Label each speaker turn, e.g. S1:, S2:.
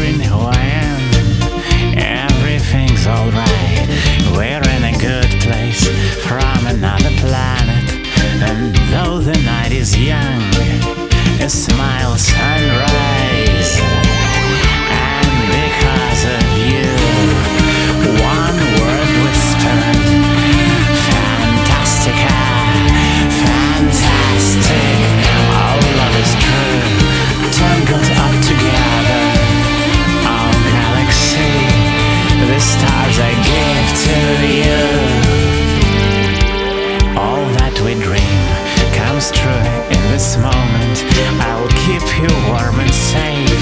S1: wondering who I am. Everything's alright. We're in a good place from another planet. And though the night is young, a smile sunrise. And because of you, one word whispered, Fantastica, fantastic. Our love is true, tangled up together. Our galaxy, the stars I give to you. All that we dream comes true in this moment. I'll keep you warm and safe.